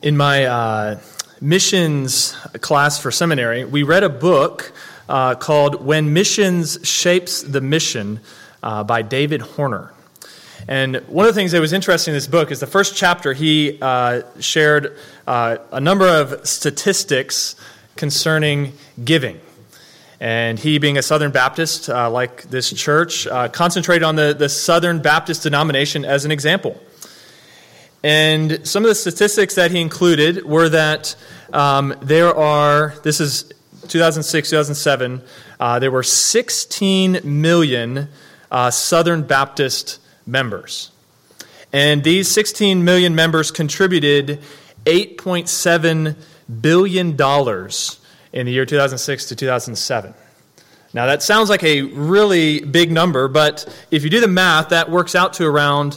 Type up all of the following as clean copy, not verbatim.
In my missions class for seminary, we read a book called When Missions Shapes the Mission by David Horner. And one of the things that was interesting in this book is the first chapter, he shared a number of statistics concerning giving. And he, being a Southern Baptist, like this church, concentrated on the Southern Baptist denomination as an example. And some of the statistics that he included were that this is 2006, 2007, there were 16 million Southern Baptist members. And these 16 million members contributed $8.7 billion in the year 2006 to 2007. Now that sounds like a really big number, but if you do the math, that works out to around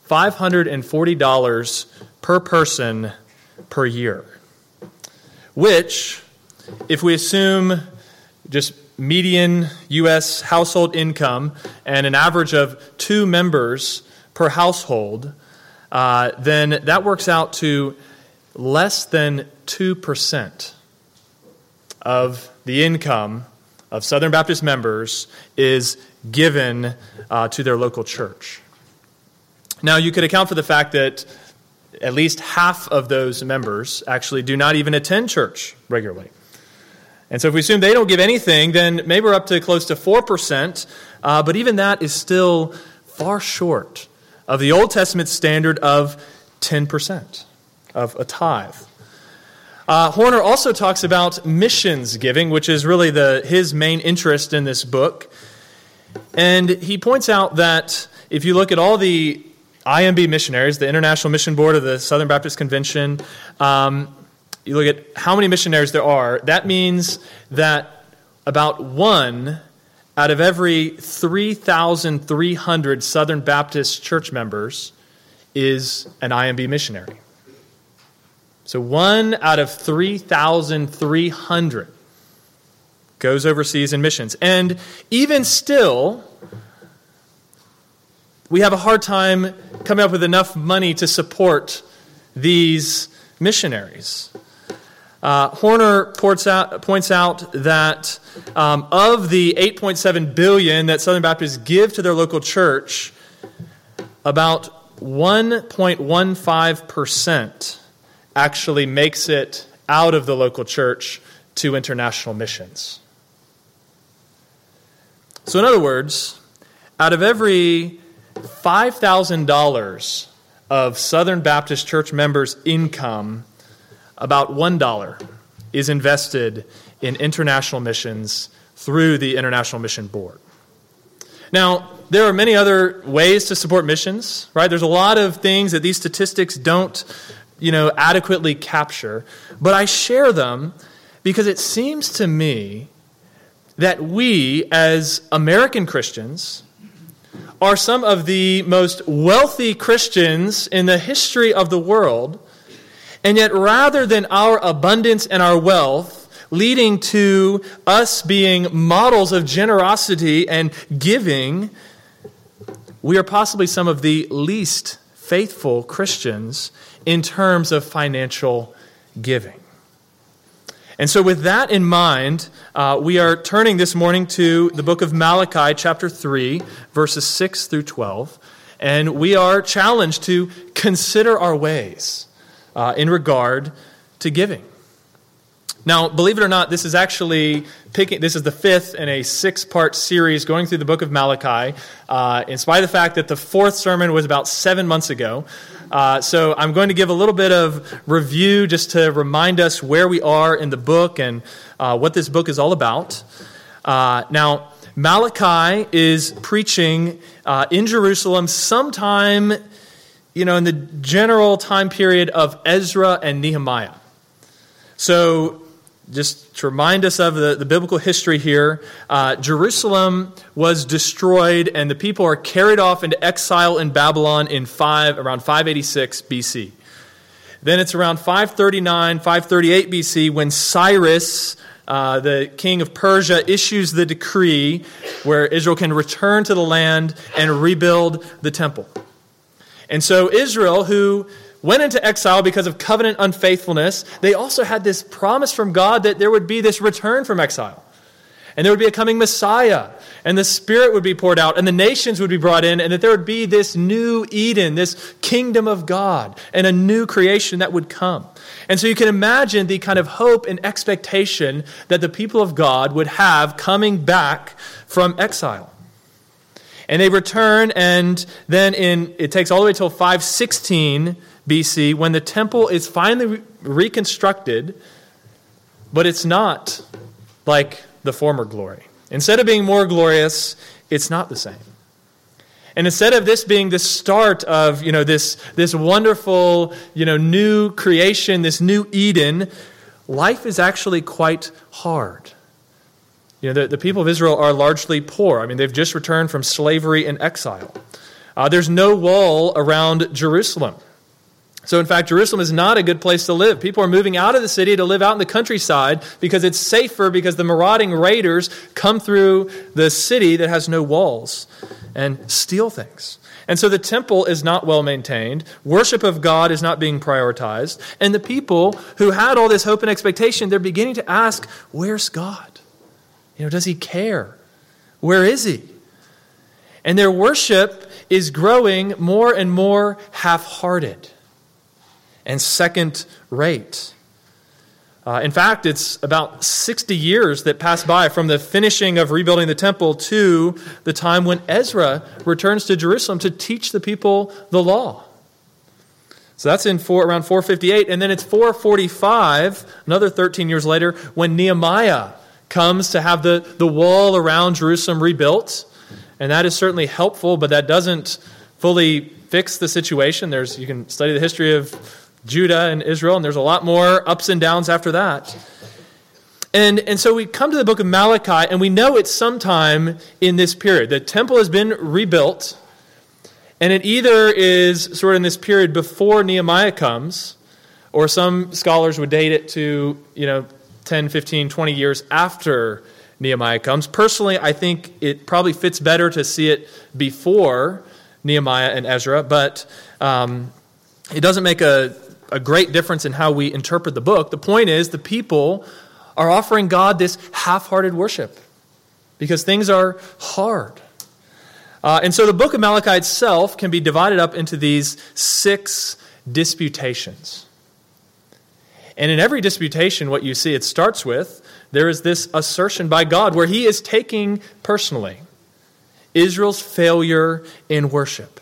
$540 per person per year, which, if we assume just median U.S. household income and an average of 2 members per household, then that works out to less than 2% of the income of Southern Baptist members is given to their local church. Now, you could account for the fact that at least half of those members actually do not even attend church regularly. And so if we assume they don't give anything, then maybe we're up to close to 4%, but even that is still far short of the Old Testament standard of 10% of a tithe. Horner also talks about missions giving, which is really his main interest in this book. And he points out that if you look at all the IMB missionaries, the International Mission Board of the Southern Baptist Convention, you look at how many missionaries there are, that means that about 1 out of every 3,300 Southern Baptist church members is an IMB missionary. So 1 out of 3,300 goes overseas in missions. And even still, we have a hard time coming up with enough money to support these missionaries. Horner points out that of the $8.7 billion that Southern Baptists give to their local church, about 1.15% actually makes it out of the local church to international missions. So in other words, out of every $5,000 of Southern Baptist church members' income, about $1 is invested in international missions through the International Mission Board. Now, there are many other ways to support missions, right? There's a lot of things that these statistics don't, adequately capture, but I share them because it seems to me that we, as American Christians, are some of the most wealthy Christians in the history of the world, and yet rather than our abundance and our wealth leading to us being models of generosity and giving, we are possibly some of the least faithful Christians in terms of financial giving. And so with that in mind, we are turning this morning to the book of Malachi, chapter 3, verses 6 through 12. And we are challenged to consider our ways in regard to giving. Now, believe it or not, this is the 5th in a 6-part series going through the book of Malachi, in spite of the fact that the 4th sermon was about 7 months ago. So I'm going to give a little bit of review just to remind us where we are in the book and what this book is all about. Now, Malachi is preaching in Jerusalem sometime, in the general time period of Ezra and Nehemiah. So just to remind us of the biblical history here, Jerusalem was destroyed and the people are carried off into exile in Babylon in around 586 BC. Then it's around 539, 538 BC when Cyrus, the king of Persia, issues the decree where Israel can return to the land and rebuild the temple. And so Israel, who went into exile because of covenant unfaithfulness, they also had this promise from God that there would be this return from exile. And there would be a coming Messiah, and the Spirit would be poured out, and the nations would be brought in, and that there would be this new Eden, this kingdom of God, and a new creation that would come. And so you can imagine the kind of hope and expectation that the people of God would have coming back from exile. And they return, and then it takes all the way till 516 BC when the temple is finally reconstructed, but it's not like the former glory. Instead of being more glorious, it's not the same. And instead of this being the start of, this wonderful, new creation, this new Eden, life is actually quite hard. The people of Israel are largely poor. I mean, they've just returned from slavery and exile. There's no wall around Jerusalem. So in fact, Jerusalem is not a good place to live. People are moving out of the city to live out in the countryside because it's safer, because the marauding raiders come through the city that has no walls and steal things. And so the temple is not well maintained. Worship of God is not being prioritized. And the people who had all this hope and expectation, they're beginning to ask, where's God? Does he care? Where is he? And their worship is growing more and more half-hearted and second-rate. In fact, it's about 60 years that pass by from the finishing of rebuilding the temple to the time when Ezra returns to Jerusalem to teach the people the law. So that's around 458. And then it's 445, another 13 years later, when Nehemiah comes to have the wall around Jerusalem rebuilt. And that is certainly helpful, but that doesn't fully fix the situation. You can study the history of Judah and Israel, and there's a lot more ups and downs after that. And so we come to the book of Malachi, and we know it's sometime in this period. The temple has been rebuilt, and it either is sort of in this period before Nehemiah comes, or some scholars would date it to 10, 15, 20 years after Nehemiah comes. Personally, I think it probably fits better to see it before Nehemiah and Ezra, but it doesn't make a great difference in how we interpret the book. The point is, the people are offering God this half-hearted worship because things are hard. And so the book of Malachi itself can be divided up into these 6 disputations. And in every disputation, what you see, it starts with, there is this assertion by God where he is taking personally Israel's failure in worship.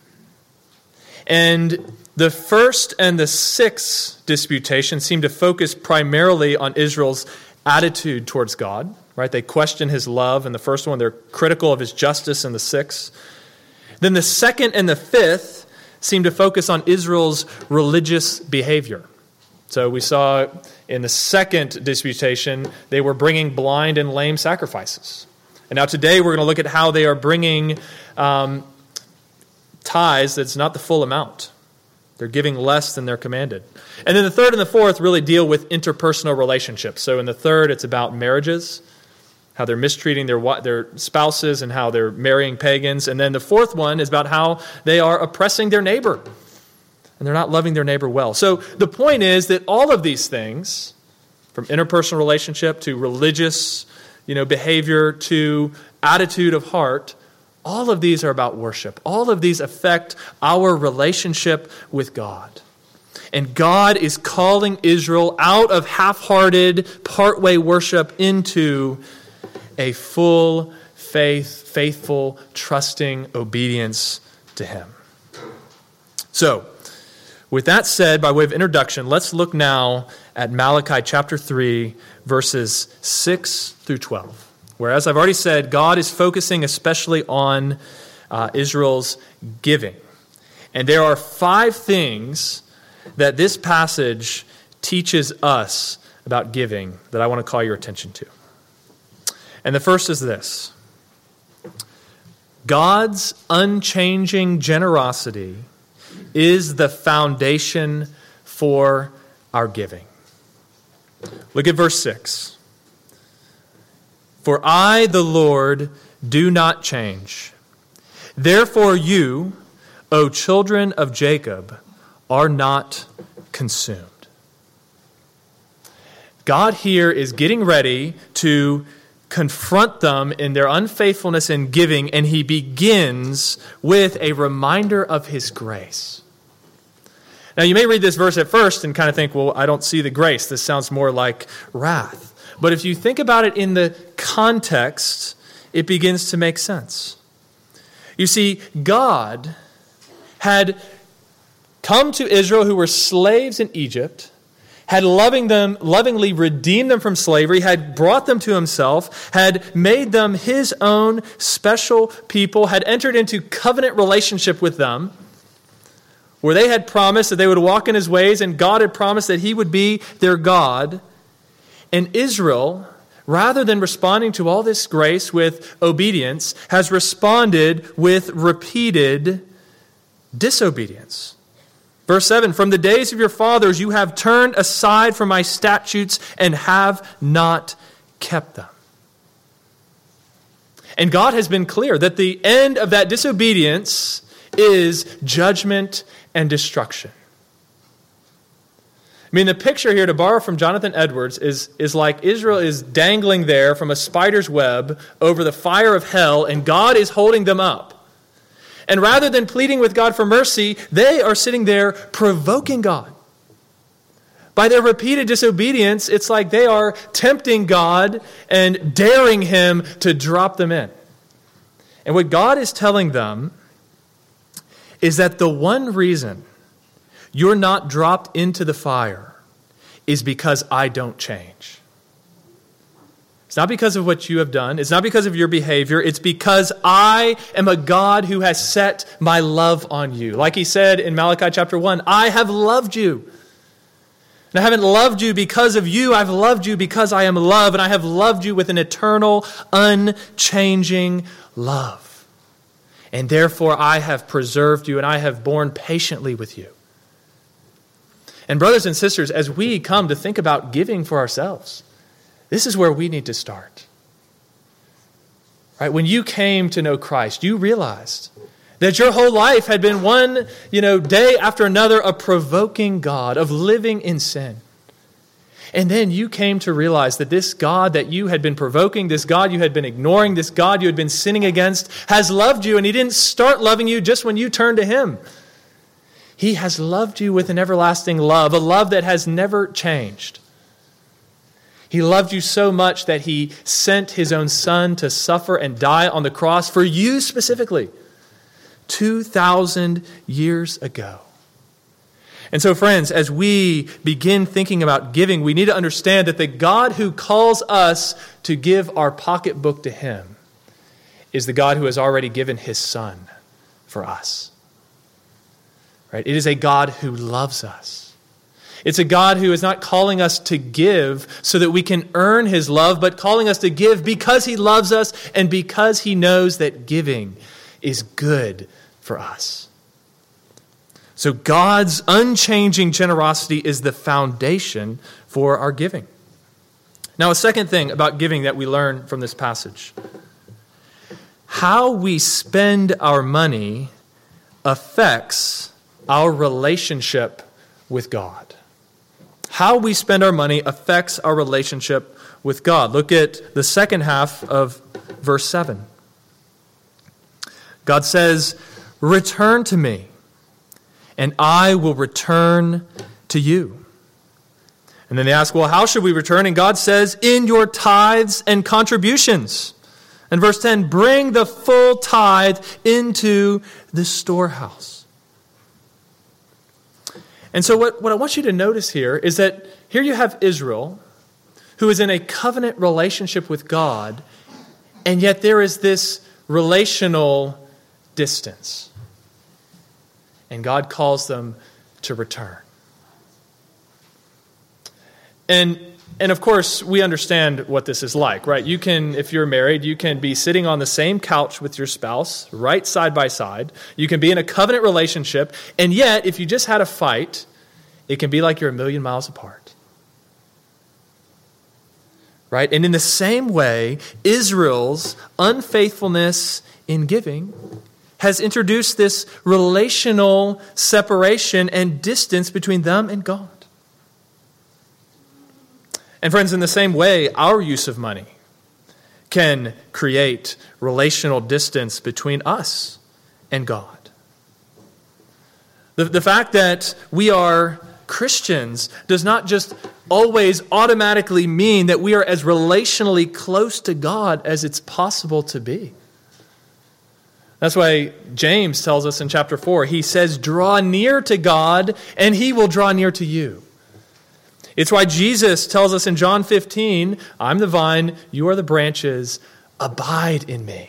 And the first and the 6th disputation seem to focus primarily on Israel's attitude towards God. Right? They question his love in the first one. They're critical of his justice in the 6th. Then the 2nd and the 5th seem to focus on Israel's religious behavior. So we saw in the 2nd disputation, they were bringing blind and lame sacrifices. And now today we're going to look at how they are bringing tithes that's not the full amount. They're giving less than they're commanded. And then the 3rd and the 4th really deal with interpersonal relationships. So in the 3rd, it's about marriages, how they're mistreating their spouses and how they're marrying pagans. And then the 4th one is about how they are oppressing their neighbor and they're not loving their neighbor well. So the point is that all of these things, from interpersonal relationship to religious behavior to attitude of heart, all of these are about worship. All of these affect our relationship with God. And God is calling Israel out of half-hearted, part-way worship into a full faith, faithful, trusting obedience to him. So, with that said, by way of introduction, let's look now at Malachi chapter 3, verses 6 through 12. Where, as I've already said, God is focusing especially on Israel's giving. And there are 5 things that this passage teaches us about giving that I want to call your attention to. And the first is this: God's unchanging generosity is the foundation for our giving. Look at verse 6. For I, the Lord, do not change. Therefore you, O children of Jacob, are not consumed. God here is getting ready to confront them in their unfaithfulness in giving, and he begins with a reminder of his grace. Now, you may read this verse at first and kind of think, well, I don't see the grace. This sounds more like wrath. But if you think about it in the context, it begins to make sense. You see, God had come to Israel who were slaves in Egypt, had lovingly redeemed them from slavery, had brought them to himself, had made them his own special people, had entered into covenant relationship with them, where they had promised that they would walk in his ways, and God had promised that he would be their God. And Israel, rather than responding to all this grace with obedience, has responded with repeated disobedience. Verse 7, from the days of your fathers you have turned aside from my statutes and have not kept them. And God has been clear that the end of that disobedience is judgment and destruction. I mean, the picture here, to borrow from Jonathan Edwards, is like Israel is dangling there from a spider's web over the fire of hell, and God is holding them up. And rather than pleading with God for mercy, they are sitting there provoking God. By their repeated disobedience, it's like they are tempting God and daring him to drop them in. And what God is telling them is that the one reason you're not dropped into the fire is because I don't change. It's not because of what you have done. It's not because of your behavior. It's because I am a God who has set my love on you. Like he said in Malachi chapter 1, I have loved you. And I haven't loved you because of you. I've loved you because I am love. And I have loved you with an eternal, unchanging love. And therefore I have preserved you and I have borne patiently with you. And brothers and sisters, as we come to think about giving for ourselves, this is where we need to start. Right? When you came to know Christ, you realized that your whole life had been one, day after another, of provoking God, of living in sin. And then you came to realize that this God that you had been provoking, this God you had been ignoring, this God you had been sinning against, has loved you, and he didn't start loving you just when you turned to him. He has loved you with an everlasting love, a love that has never changed. He loved you so much that he sent his own son to suffer and die on the cross for you specifically, 2,000 years ago. And so, friends, as we begin thinking about giving, we need to understand that the God who calls us to give our pocketbook to him is the God who has already given his son for us. Right? It is a God who loves us. It's a God who is not calling us to give so that we can earn his love, but calling us to give because he loves us and because he knows that giving is good for us. So God's unchanging generosity is the foundation for our giving. Now, a second thing about giving that we learn from this passage. How we spend our money affects our relationship with God. How we spend our money affects our relationship with God. Look at the second half of verse 7. God says, "Return to me, and I will return to you." And then they ask, well, how should we return? And God says, in your tithes and contributions. And verse 10, bring the full tithe into the storehouse. And so what I want you to notice here is that here you have Israel, who is in a covenant relationship with God, and yet there is this relational distance. And God calls them to return. And of course, we understand what this is like, right? You can, if you're married, you can be sitting on the same couch with your spouse, right side by side. You can be in a covenant relationship, and yet, if you just had a fight, it can be like you're a million miles apart. Right? And in the same way, Israel's unfaithfulness in giving has introduced this relational separation and distance between them and God. And friends, in the same way, our use of money can create relational distance between us and God. The fact that we are Christians does not just always automatically mean that we are as relationally close to God as it's possible to be. That's why James tells us in chapter 4, he says, draw near to God and he will draw near to you. It's why Jesus tells us in John 15, I'm the vine, you are the branches, abide in me.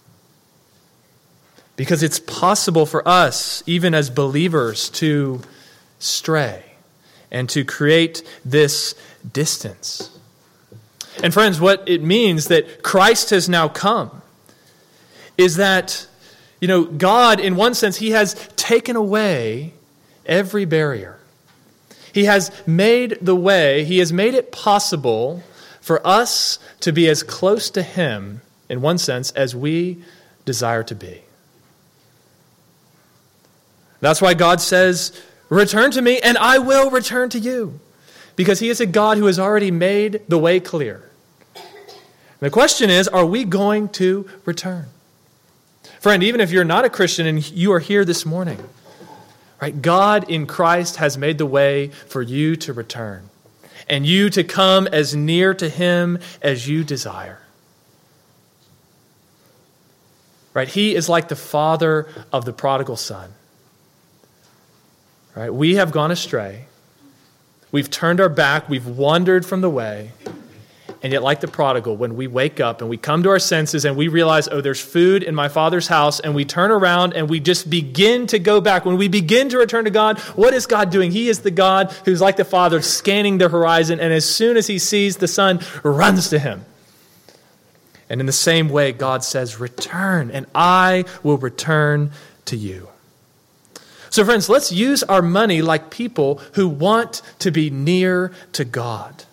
Because it's possible for us, even as believers, to stray and to create this distance. And friends, what it means that Christ has now come is that, God, in one sense, he has taken away every barrier. He has made the way, he has made it possible for us to be as close to him, in one sense, as we desire to be. That's why God says, return to me and I will return to you. Because he is a God who has already made the way clear. The question is, are we going to return? Friend, even if you're not a Christian and you are here this morning, right? God in Christ has made the way for you to return. And you to come as near to him as you desire. Right? He is like the father of the prodigal son. Right? We have gone astray. We've turned our back. We've wandered from the way. And yet, like the prodigal, when we wake up and we come to our senses and we realize, oh, there's food in my Father's house, and we turn around and we just begin to go back. When we begin to return to God, what is God doing? He is the God who's like the Father, scanning the horizon, and as soon as he sees the Son, runs to him. And in the same way, God says, return, and I will return to you. So friends, let's use our money like people who want to be near to God.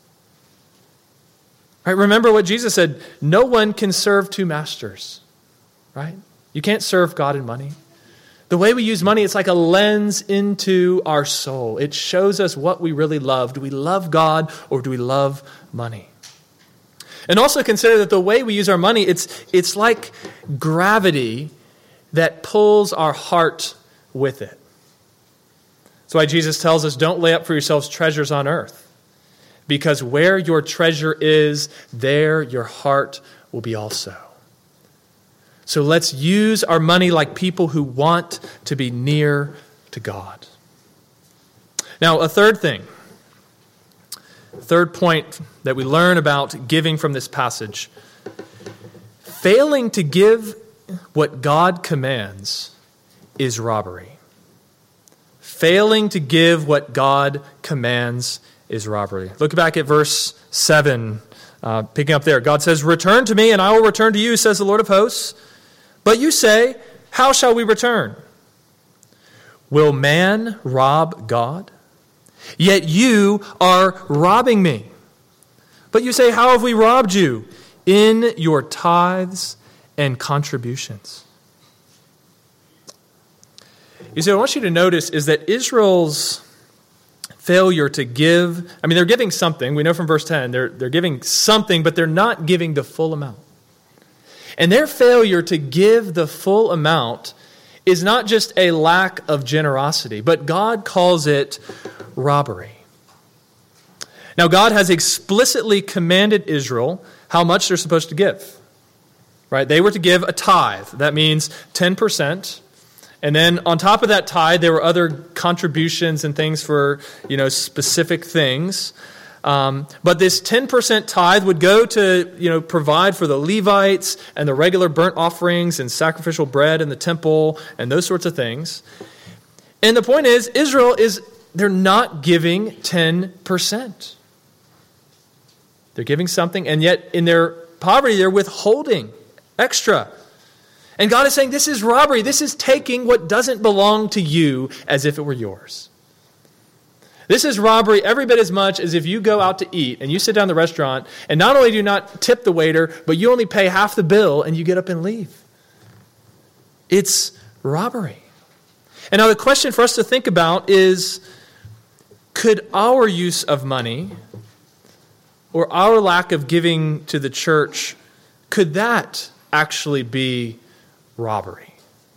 Right? Remember what Jesus said, no one can serve two masters. Right? You can't serve God and money. The way we use money, it's like a lens into our soul. It shows us what we really love. Do we love God or do we love money? And also consider that the way we use our money, it's like gravity that pulls our heart with it. That's why Jesus tells us, don't lay up for yourselves treasures on earth, because where your treasure is, there your heart will be also. So let's use our money like people who want to be near to God. Now, a third point that we learn about giving from this passage, failing to give what God commands is robbery. Failing to give what God commands is robbery. Look back at verse 7, picking up there. God says, return to me and I will return to you, says the Lord of hosts. But you say, how shall we return? Will man rob God? Yet you are robbing me. But you say, how have we robbed you? In your tithes and contributions. You see, what I want you to notice is that Israel's failure to give, they're giving something. We know from verse 10, they're giving something, but they're not giving the full amount. And their failure to give the full amount is not just a lack of generosity, but God calls it robbery. Now, God has explicitly commanded Israel how much they're supposed to give. Right? They were to give a tithe. That means 10%. And then on top of that tithe, there were other contributions and things for, specific things. But this 10% tithe would go to, provide for the Levites and the regular burnt offerings and sacrificial bread in the temple and those sorts of things. And the point is, they're not giving 10%. They're giving something, and yet in their poverty, they're withholding extra. And God is saying, this is robbery. This is taking what doesn't belong to you as if it were yours. This is robbery every bit as much as if you go out to eat and you sit down in the restaurant and not only do you not tip the waiter, but you only pay half the bill and you get up and leave. It's robbery. And now the question for us to think about is, could our use of money or our lack of giving to the church, could that actually be robbery?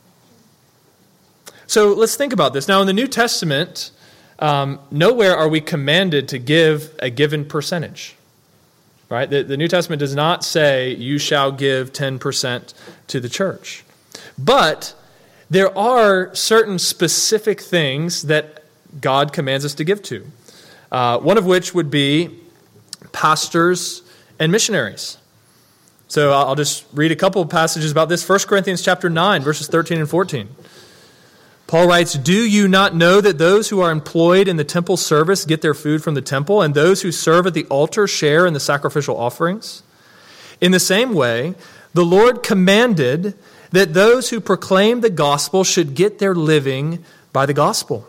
So let's think about this. Now in the New Testament, nowhere are we commanded to give a given percentage. Right? The New Testament does not say you shall give 10% to the church. But there are certain specific things that God commands us to give to. One of which would be pastors and missionaries. So I'll just read a couple of passages about this. 1 Corinthians chapter 9, verses 13 and 14. Paul writes, "Do you not know that those who are employed in the temple service get their food from the temple, and those who serve at the altar share in the sacrificial offerings? In the same way, the Lord commanded that those who proclaim the gospel should get their living by the gospel."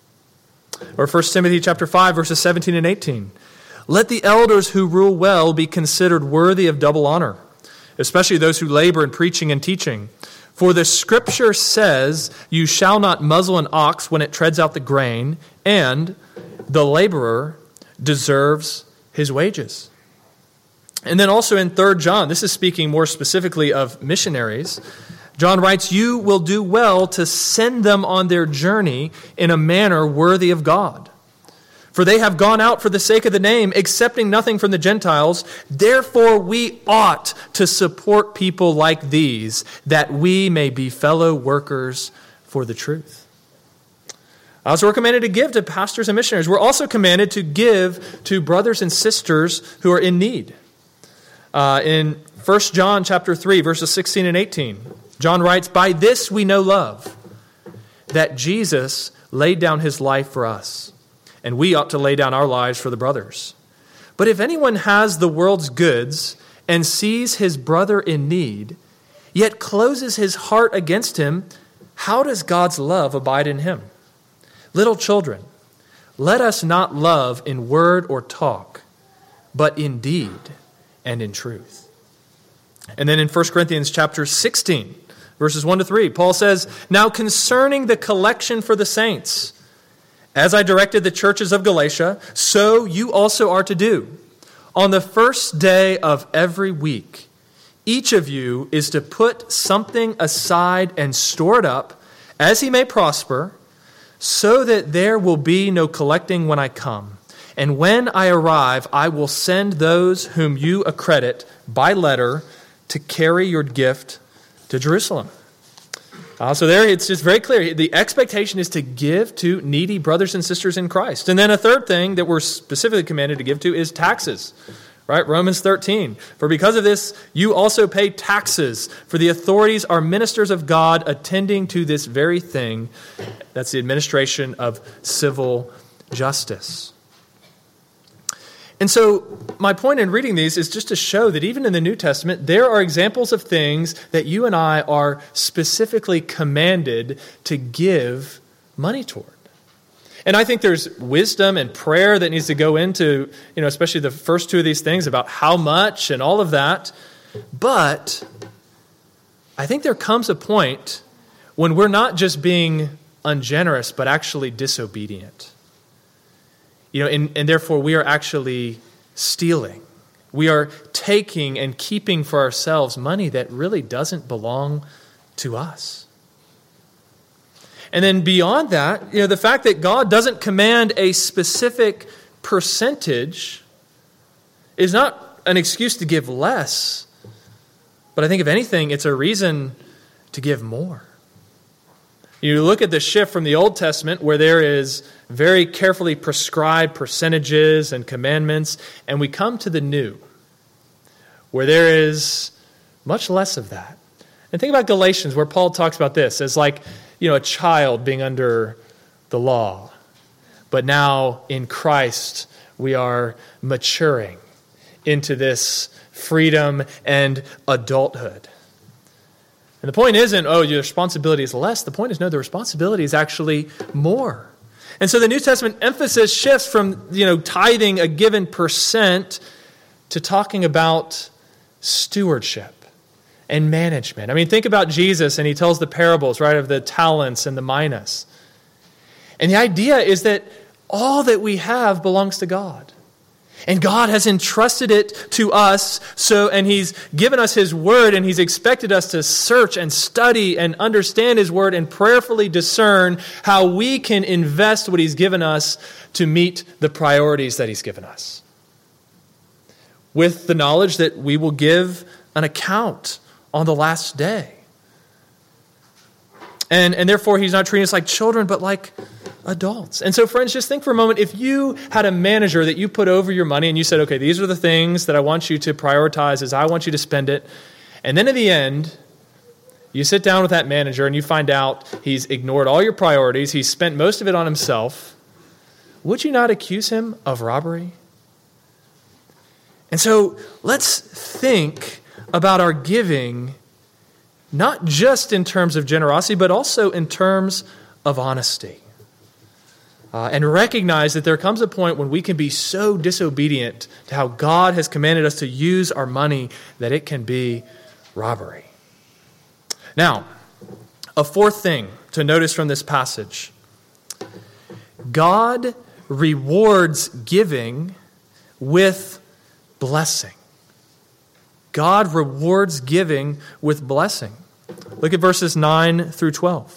Or 1 Timothy chapter 5, verses 17 and 18. "Let the elders who rule well be considered worthy of double honor, especially those who labor in preaching and teaching. For the Scripture says, you shall not muzzle an ox when it treads out the grain, and the laborer deserves his wages." And then also in 3 John, this is speaking more specifically of missionaries, John writes, "You will do well to send them on their journey in a manner worthy of God. For they have gone out for the sake of the name, accepting nothing from the Gentiles. Therefore we ought to support people like these, that we may be fellow workers for the truth." So we're commanded to give to pastors and missionaries. We're also commanded to give to brothers and sisters who are in need. In 1 John chapter 3, verses 16 and 18, John writes, "By this we know love, that Jesus laid down his life for us, and we ought to lay down our lives for the brothers. But if anyone has the world's goods and sees his brother in need, yet closes his heart against him, how does God's love abide in him? Little children, let us not love in word or talk, but in deed and in truth." And then in 1 Corinthians chapter 16, verses 1 to 3, Paul says, "Now concerning the collection for the saints, as I directed the churches of Galatia, so you also are to do. On the first day of every week, each of you is to put something aside and store it up, as he may prosper, so that there will be no collecting when I come. And when I arrive, I will send those whom you accredit by letter to carry your gift to Jerusalem." So there it's just very clear. The expectation is to give to needy brothers and sisters in Christ. And then a third thing that we're specifically commanded to give to is taxes. Right? Romans 13. "For because of this, you also pay taxes, for the authorities are ministers of God, attending to this very thing." That's the administration of civil justice. And so my point in reading these is just to show that even in the New Testament, there are examples of things that you and I are specifically commanded to give money toward. And I think there's wisdom and prayer that needs to go into, especially the first two of these things about how much and all of that. But I think there comes a point when we're not just being ungenerous, but actually disobedient. And therefore we are actually stealing. We are taking and keeping for ourselves money that really doesn't belong to us. And then beyond that, the fact that God doesn't command a specific percentage is not an excuse to give less, but I think if anything, it's a reason to give more. You look at the shift from the Old Testament where there is very carefully prescribed percentages and commandments, and we come to the New where there is much less of that. And think about Galatians where Paul talks about this as like, a child being under the law. But now in Christ we are maturing into this freedom and adulthood. And the point isn't, your responsibility is less. The point is, no, the responsibility is actually more. And so the New Testament emphasis shifts from, tithing a given percent to talking about stewardship and management. I mean, think about Jesus, and he tells the parables, right, of the talents and the minas. And the idea is that all that we have belongs to God. And God has entrusted it to us, and he's given us his word, and he's expected us to search and study and understand his word and prayerfully discern how we can invest what he's given us to meet the priorities that he's given us. With the knowledge that we will give an account on the last day. And therefore, he's not treating us like children, but like adults. And so, friends, just think for a moment, if you had a manager that you put over your money and you said, okay, these are the things that I want you to prioritize as I want you to spend it. And then in the end, you sit down with that manager and you find out he's ignored all your priorities, he's spent most of it on himself. Would you not accuse him of robbery? And so let's think about our giving, not just in terms of generosity, but also in terms of honesty. And recognize that there comes a point when we can be so disobedient to how God has commanded us to use our money that it can be robbery. Now, a fourth thing to notice from this passage. God rewards giving with blessing. God rewards giving with blessing. Look at verses 9 through 12.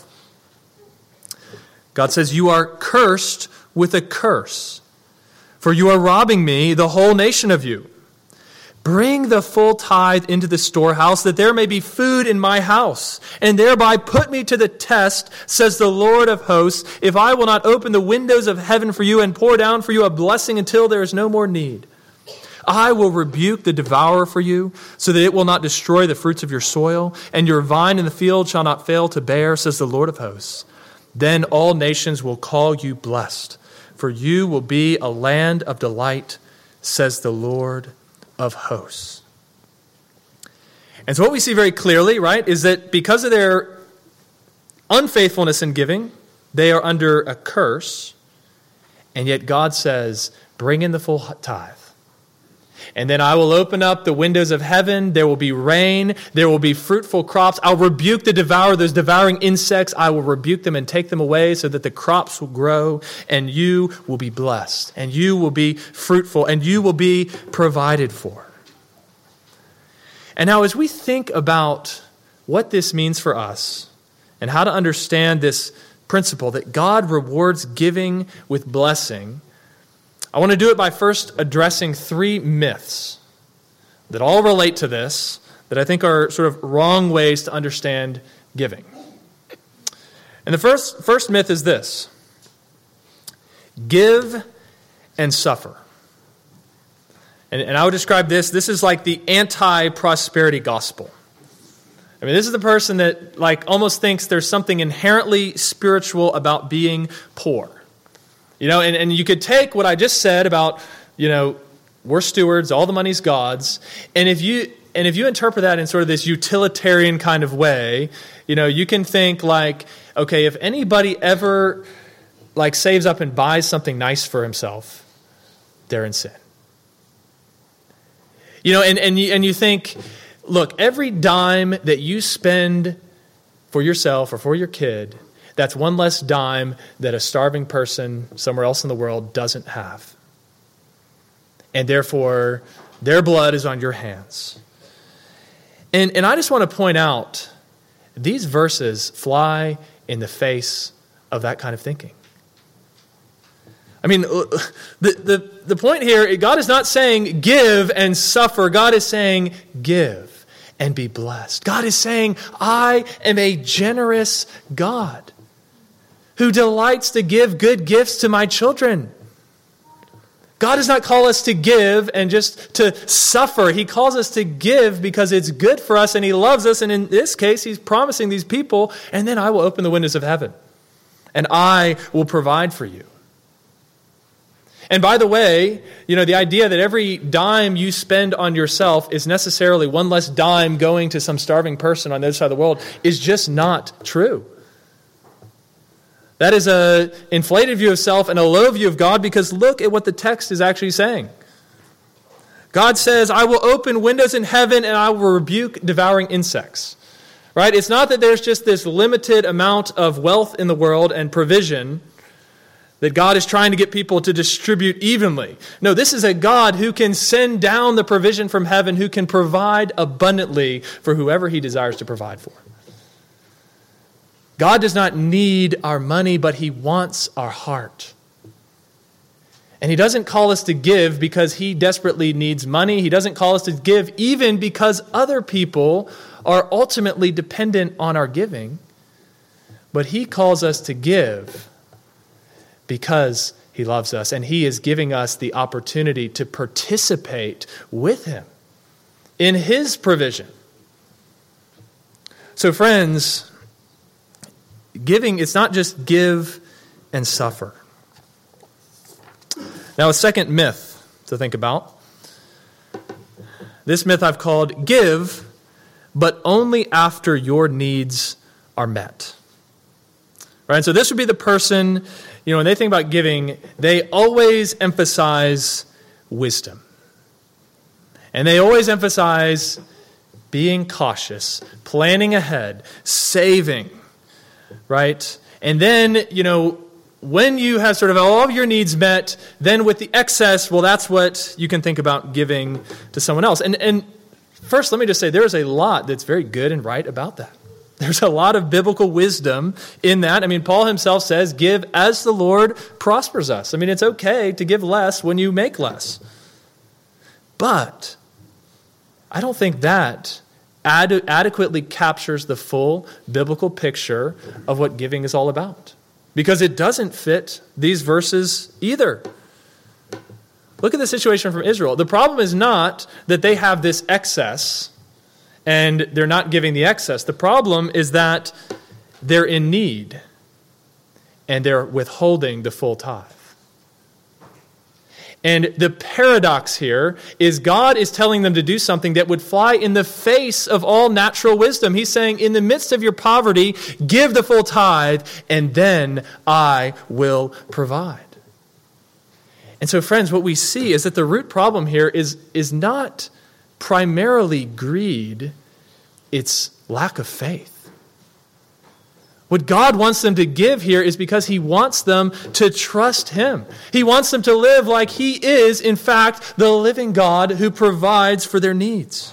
God says, "You are cursed with a curse, for you are robbing me, the whole nation of you. Bring the full tithe into the storehouse, that there may be food in my house, and thereby put me to the test, says the Lord of hosts, if I will not open the windows of heaven for you and pour down for you a blessing until there is no more need. I will rebuke the devourer for you, so that it will not destroy the fruits of your soil, and your vine in the field shall not fail to bear, says the Lord of hosts. Then all nations will call you blessed, for you will be a land of delight, says the Lord of hosts." And so what we see very clearly, right, is that because of their unfaithfulness in giving, they are under a curse, and yet God says, bring in the full tithe. And then I will open up the windows of heaven. There will be rain. There will be fruitful crops. I'll rebuke the devourer, those devouring insects. I will rebuke them and take them away so that the crops will grow and you will be blessed and you will be fruitful and you will be provided for. And now as we think about what this means for us and how to understand this principle that God rewards giving with blessing, I want to do it by first addressing three myths that all relate to this, that I think are sort of wrong ways to understand giving. And the first myth is this: give and suffer. And I would describe this is like the anti-prosperity gospel. I mean, this is the person that almost thinks there's something inherently spiritual about being poor. You know, and you could take what I just said about, we're stewards, all the money's God's, and if you interpret that in sort of this utilitarian kind of way, you can think okay, if anybody ever saves up and buys something nice for himself, they're in sin. And you think, look, every dime that you spend for yourself or for your kid, that's one less dime that a starving person somewhere else in the world doesn't have. And therefore, their blood is on your hands. And I just want to point out, these verses fly in the face of that kind of thinking. I mean, the point here, God is not saying give and suffer. God is saying give and be blessed. God is saying, I am a generous God who delights to give good gifts to my children. God does not call us to give and just to suffer. He calls us to give because it's good for us and He loves us. And in this case, He's promising these people, and then I will open the windows of heaven and I will provide for you. And by the way, the idea that every dime you spend on yourself is necessarily one less dime going to some starving person on the other side of the world is just not true. That is an inflated view of self and a low view of God, because look at what the text is actually saying. God says, I will open windows in heaven and I will rebuke devouring insects. Right? It's not that there's just this limited amount of wealth in the world and provision that God is trying to get people to distribute evenly. No, this is a God who can send down the provision from heaven, who can provide abundantly for whoever he desires to provide for. God does not need our money, but he wants our heart. And he doesn't call us to give because he desperately needs money. He doesn't call us to give even because other people are ultimately dependent on our giving. But he calls us to give because he loves us, and he is giving us the opportunity to participate with him in his provision. So friends, giving, it's not just give and suffer. Now, a second myth to think about. This myth I've called give, but only after your needs are met. Right? So this would be the person, when they think about giving, they always emphasize wisdom. And they always emphasize being cautious, planning ahead, saving, right? And then, when you have sort of all of your needs met, then with the excess, well, that's what you can think about giving to someone else. And first, let me just say, there is a lot that's very good and right about that. There's a lot of biblical wisdom in that. I mean, Paul himself says, give as the Lord prospers us. I mean, it's okay to give less when you make less. But I don't think that adequately captures the full biblical picture of what giving is all about. Because it doesn't fit these verses either. Look at the situation from Israel. The problem is not that they have this excess and they're not giving the excess. The problem is that they're in need and they're withholding the full tithe. And the paradox here is God is telling them to do something that would fly in the face of all natural wisdom. He's saying, in the midst of your poverty, give the full tithe, and then I will provide. And so, friends, what we see is that the root problem here is not primarily greed, it's lack of faith. What God wants them to give here is because he wants them to trust him. He wants them to live like he is, in fact, the living God who provides for their needs.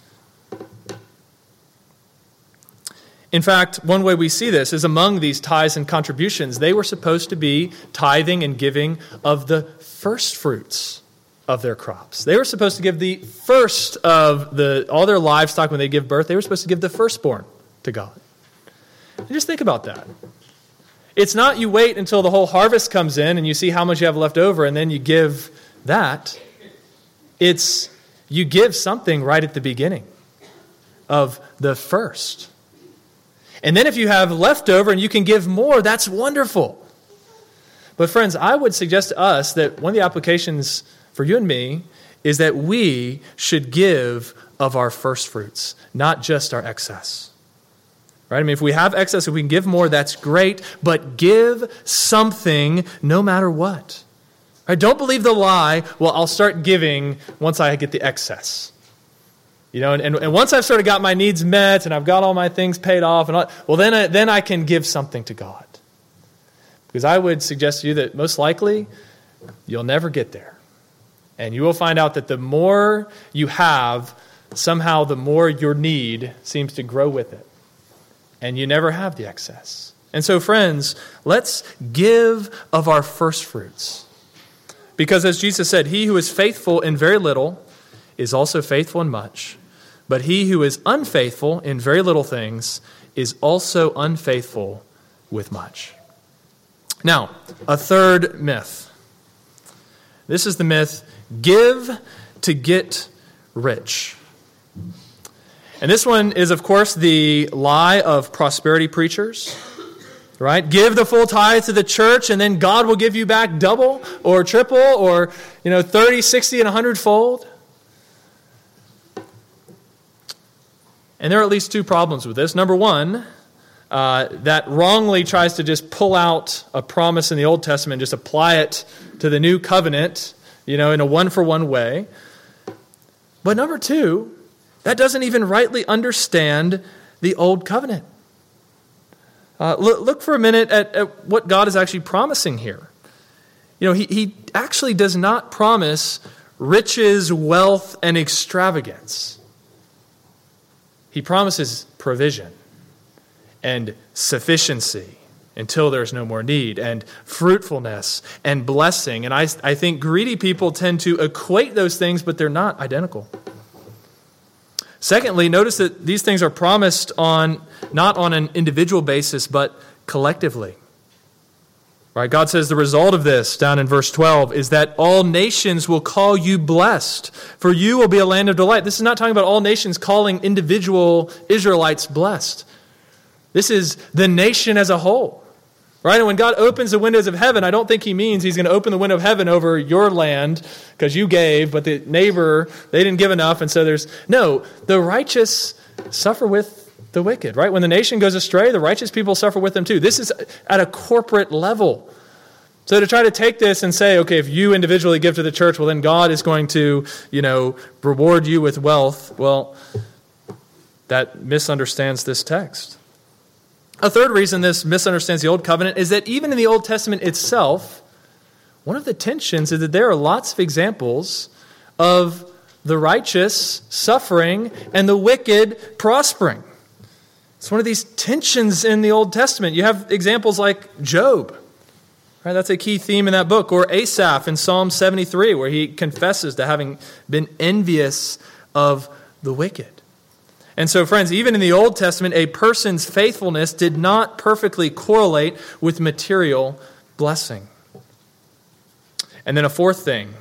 In fact, one way we see this is among these tithes and contributions, they were supposed to be tithing and giving of the first fruits of their crops. They were supposed to give the first of all their livestock when they give birth. They were supposed to give the firstborn to God. And just think about that. It's not you wait until the whole harvest comes in and you see how much you have left over and then you give that. It's you give something right at the beginning of the first. And then if you have leftover and you can give more, that's wonderful. But friends, I would suggest to us that one of the applications for you and me is that we should give of our first fruits, not just our excess. Right? I mean, if we have excess, if we can give more, that's great, but give something no matter what. Right? Don't believe the lie, well, I'll start giving once I get the excess. And once I've sort of got my needs met and I've got all my things paid off, then I can give something to God. Because I would suggest to you that most likely you'll never get there. And you will find out that the more you have, somehow the more your need seems to grow with it. And you never have the excess. And so, friends, let's give of our first fruits. Because as Jesus said, he who is faithful in very little is also faithful in much. But he who is unfaithful in very little things is also unfaithful with much. Now, a third myth. This is the myth, give to get rich. And this one is, of course, the lie of prosperity preachers, right? Give the full tithe to the church and then God will give you back double or triple or, 30, 60, and 100-fold. And there are at least two problems with this. Number one, that wrongly tries to just pull out a promise in the Old Testament, just apply it to the new covenant, in a one-for-one way. But number two, that doesn't even rightly understand the old covenant. Look for a minute at what God is actually promising here. He actually does not promise riches, wealth, and extravagance. He promises provision and sufficiency until there's no more need, and fruitfulness and blessing. And I think greedy people tend to equate those things, but they're not identical. Secondly, notice that these things are promised not on an individual basis, but collectively. Right? God says the result of this, down in verse 12, is that all nations will call you blessed, for you will be a land of delight. This is not talking about all nations calling individual Israelites blessed. This is the nation as a whole. Right? And when God opens the windows of heaven, I don't think he means he's going to open the window of heaven over your land because you gave, but the neighbor, they didn't give enough, and so the righteous suffer with the wicked, right? When the nation goes astray, the righteous people suffer with them too. This is at a corporate level. So to try to take this and say, okay, if you individually give to the church, well then God is going to, reward you with wealth, well, that misunderstands this text. A third reason this misunderstands the Old Covenant is that even in the Old Testament itself, one of the tensions is that there are lots of examples of the righteous suffering and the wicked prospering. It's one of these tensions in the Old Testament. You have examples like Job. Right? That's a key theme in that book. Or Asaph in Psalm 73, where he confesses to having been envious of the wicked. And so, friends, even in the Old Testament, a person's faithfulness did not perfectly correlate with material blessing. And then a fourth thing.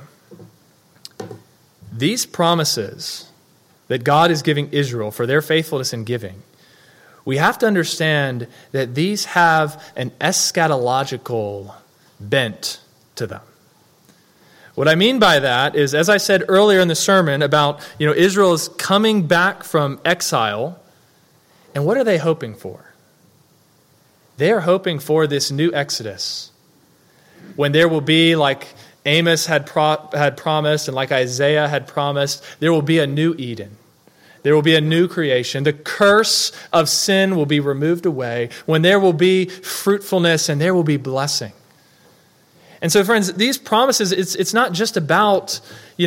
These promises that God is giving Israel for their faithfulness in giving, we have to understand that these have an eschatological bent to them. What I mean by that is, as I said earlier in the sermon about, Israel is coming back from exile, and what are they hoping for? They are hoping for this new Exodus, when there will be, like Amos had promised and like Isaiah had promised, there will be a new Eden. There will be a new creation. The curse of sin will be removed away, when there will be fruitfulness and there will be blessing. And so, friends, these promises, it's not just about,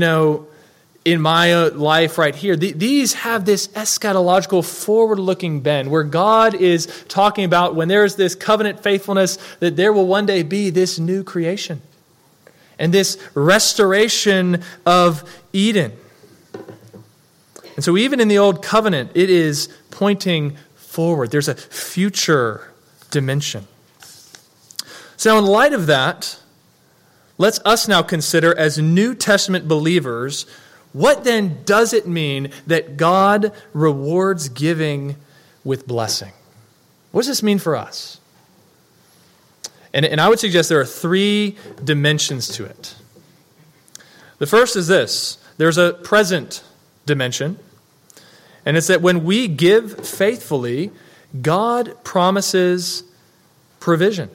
in my life right here. These have this eschatological forward-looking bend where God is talking about when there's this covenant faithfulness that there will one day be this new creation and this restoration of Eden. And so even in the Old Covenant, it is pointing forward. There's a future dimension. So in light of that, let's us now consider as New Testament believers, what then does it mean that God rewards giving with blessing? What does this mean for us? And I would suggest there are three dimensions to it. The first is this. There's a present dimension. And it's that when we give faithfully, God promises provision.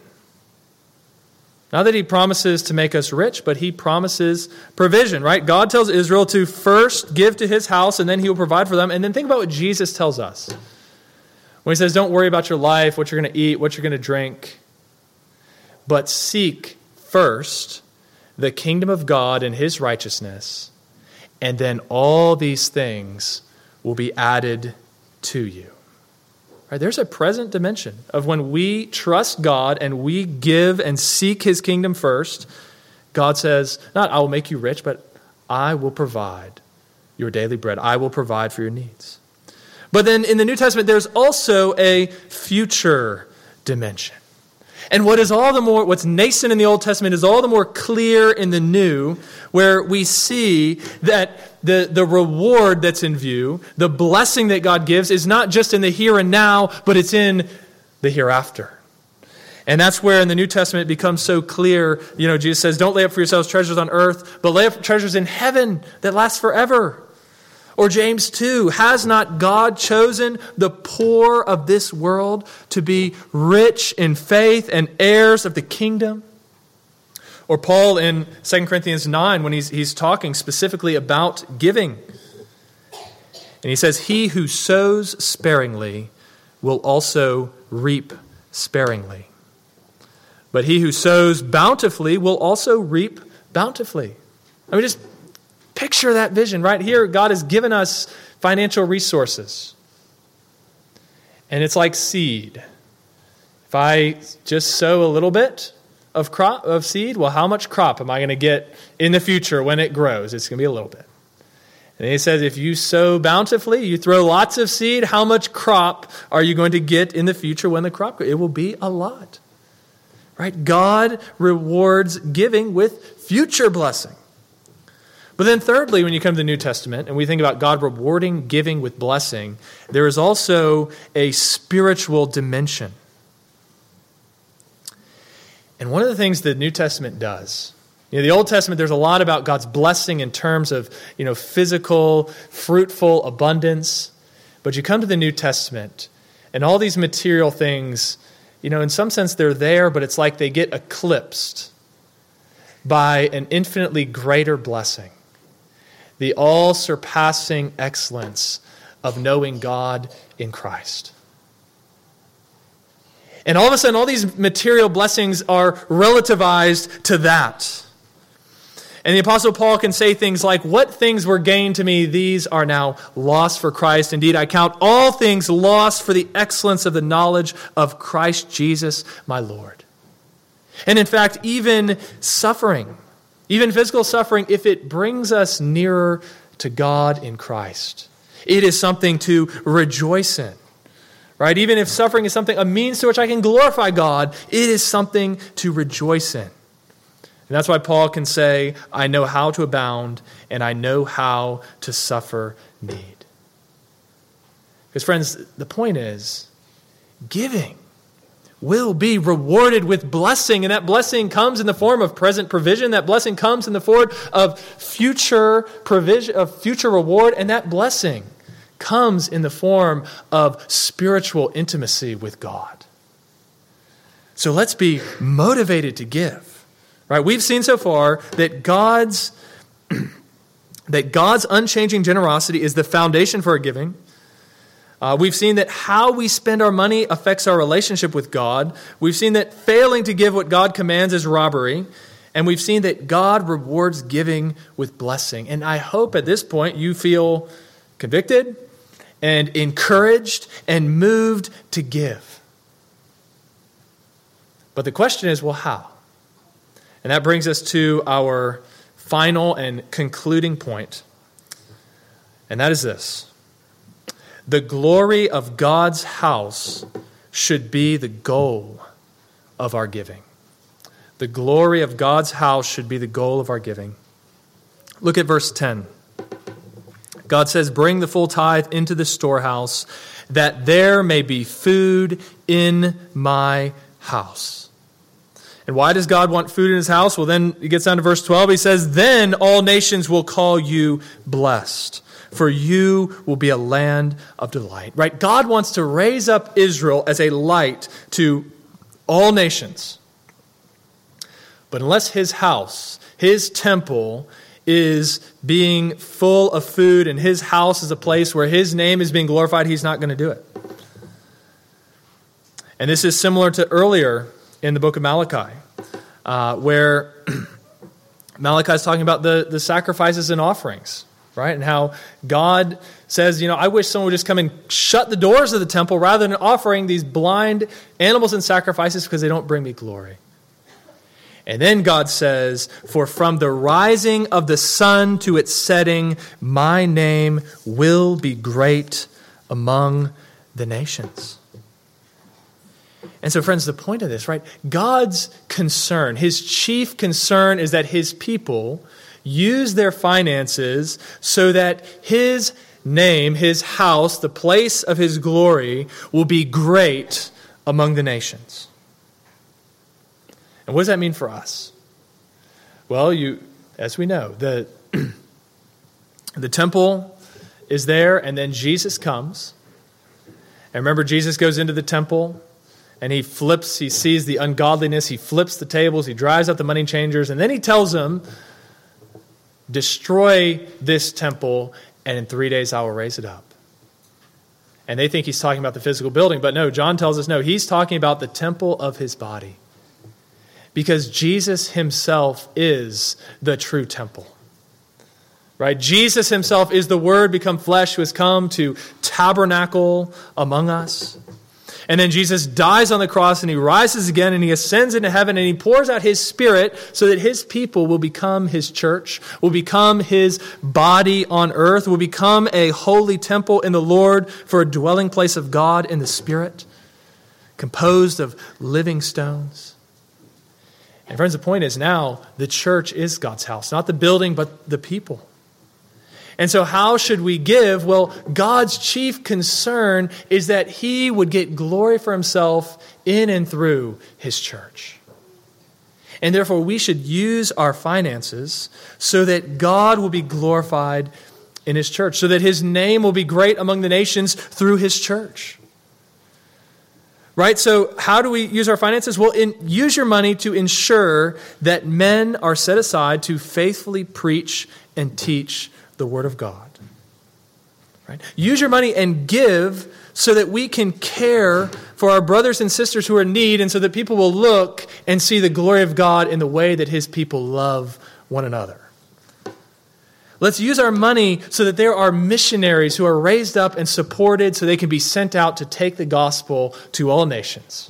Not that he promises to make us rich, but he promises provision, right? God tells Israel to first give to his house, and then he will provide for them. And then think about what Jesus tells us. When he says, don't worry about your life, what you're going to eat, what you're going to drink, but seek first the kingdom of God and his righteousness, and then all these things will be added to you. Right, there's a present dimension of when we trust God and we give and seek his kingdom first, God says, not I will make you rich, but I will provide your daily bread. I will provide for your needs. But then in the New Testament, there's also a future dimension. And what's nascent in the Old Testament is all the more clear in the New, where we see that the reward that's in view, the blessing that God gives, is not just in the here and now, but it's in the hereafter. And that's where in the New Testament it becomes so clear. Jesus says, don't lay up for yourselves treasures on earth, but lay up treasures in heaven that last forever. Or James 2, has not God chosen the poor of this world to be rich in faith and heirs of the kingdom? Or Paul in 2 Corinthians 9, when he's talking specifically about giving, And he says, he who sows sparingly will also reap sparingly. But he who sows bountifully will also reap bountifully. I mean, just picture that vision right here. God has given us financial resources. And it's like seed. If I just sow a little bit of seed, well, how much crop am I going to get in the future when it grows? It's going to be a little bit. And he says, if you sow bountifully, you throw lots of seed, how much crop are you going to get in the future when the crop grows? It will be a lot. Right? God rewards giving with future blessing. But then thirdly, when you come to the New Testament and we think about God rewarding giving with blessing, there is also a spiritual dimension. And one of the things the New Testament does, the Old Testament, there's a lot about God's blessing in terms of, physical, fruitful abundance. But you come to the New Testament and all these material things, in some sense they're there, but it's like they get eclipsed by an infinitely greater blessing. The all-surpassing excellence of knowing God in Christ. And all of a sudden, all these material blessings are relativized to that. And the Apostle Paul can say things like, what things were gained to me, these are now lost for Christ. Indeed, I count all things lost for the excellence of the knowledge of Christ Jesus, my Lord. And in fact, even suffering, even physical suffering, if it brings us nearer to God in Christ, it is something to rejoice in. Right? Even if suffering is a means to which I can glorify God, it is something to rejoice in. And that's why Paul can say, I know how to abound and I know how to suffer need. Because friends, the point is, giving will be rewarded with blessing, and that blessing comes in the form of present provision. That blessing comes in the form of future provision, of future reward, and that blessing comes in the form of spiritual intimacy with God. So let's be motivated to give. Right? We've seen so far that God's unchanging generosity is the foundation for our giving. We've seen that how we spend our money affects our relationship with God. We've seen that failing to give what God commands is robbery. And we've seen that God rewards giving with blessing. And I hope at this point you feel convicted and encouraged and moved to give. But the question is, well, how? And that brings us to our final and concluding point. And that is this. The glory of God's house should be the goal of our giving. The glory of God's house should be the goal of our giving. Look at verse 10. God says, bring the full tithe into the storehouse, that there may be food in my house. And why does God want food in his house? Well, then he gets down to verse 12. He says, then all nations will call you blessed, for you will be a land of delight. Right? God wants to raise up Israel as a light to all nations. But unless his house, his temple, is being full of food and his house is a place where his name is being glorified, he's not going to do it. And this is similar to earlier in the book of Malachi, where Malachi is talking about the sacrifices and offerings, right? And how God says, I wish someone would just come and shut the doors of the temple rather than offering these blind animals and sacrifices because they don't bring me glory. And then God says, for from the rising of the sun to its setting, my name will be great among the nations. And so, friends, the point of this, right? God's concern, his chief concern is that his people use their finances so that his name, his house, the place of his glory, will be great among the nations. And what does that mean for us? Well, as we know, the temple is there, and then Jesus comes. And remember, Jesus goes into the temple, and he sees the ungodliness, he flips the tables, he drives out the money changers, and then he tells them, destroy this temple, and in 3 days I will raise it up. And they think he's talking about the physical building. But no, John tells us, no, he's talking about the temple of his body. Because Jesus himself is the true temple. Right? Jesus himself is the Word become flesh who has come to tabernacle among us. And then Jesus dies on the cross and he rises again and he ascends into heaven and he pours out his Spirit so that his people will become his church, will become his body on earth, will become a holy temple in the Lord for a dwelling place of God in the Spirit, composed of living stones. And friends, the point is now the church is God's house, not the building, but the people. And so how should we give? Well, God's chief concern is that he would get glory for himself in and through his church. And therefore, we should use our finances so that God will be glorified in his church, so that his name will be great among the nations through his church. Right? So how do we use our finances? Well, use your money to ensure that men are set aside to faithfully preach and teach the Word of God. Right? Use your money and give so that we can care for our brothers and sisters who are in need and so that people will look and see the glory of God in the way that his people love one another. Let's use our money so that there are missionaries who are raised up and supported so they can be sent out to take the gospel to all nations.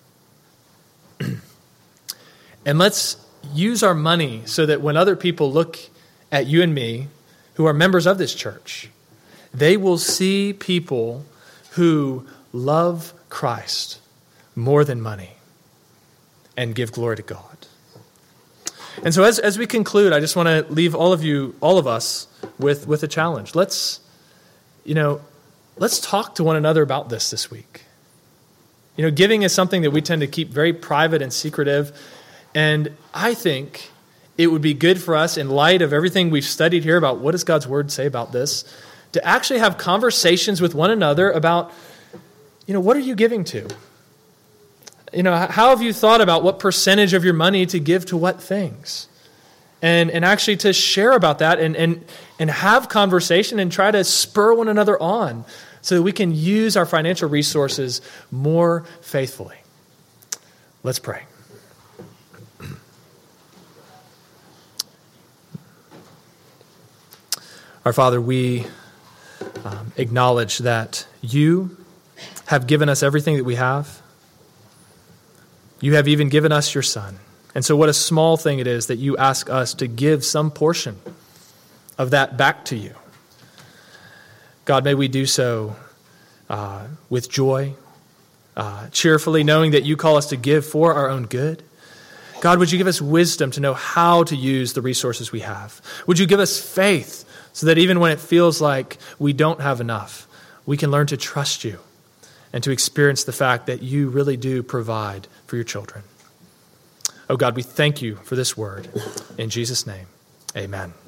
And let's use our money so that when other people look at you and me, who are members of this church, they will see people who love Christ more than money and give glory to God. And so as we conclude, I just want to leave all of us with a challenge. Let's talk to one another about this week. Giving is something that we tend to keep very private and secretive. And I think it would be good for us, in light of everything we've studied here about what does God's Word say about this, to actually have conversations with one another about, what are you giving to? How have you thought about what percentage of your money to give to what things? And actually to share about that and have conversation and try to spur one another on so that we can use our financial resources more faithfully. Let's pray. Our Father, we acknowledge that you have given us everything that we have. You have even given us your Son. And so what a small thing it is that you ask us to give some portion of that back to you. God, may we do so with joy, cheerfully, knowing that you call us to give for our own good. God, would you give us wisdom to know how to use the resources we have? Would you give us faith so that even when it feels like we don't have enough, we can learn to trust you and to experience the fact that you really do provide for your children. Oh God, we thank you for this word. In Jesus' name, amen.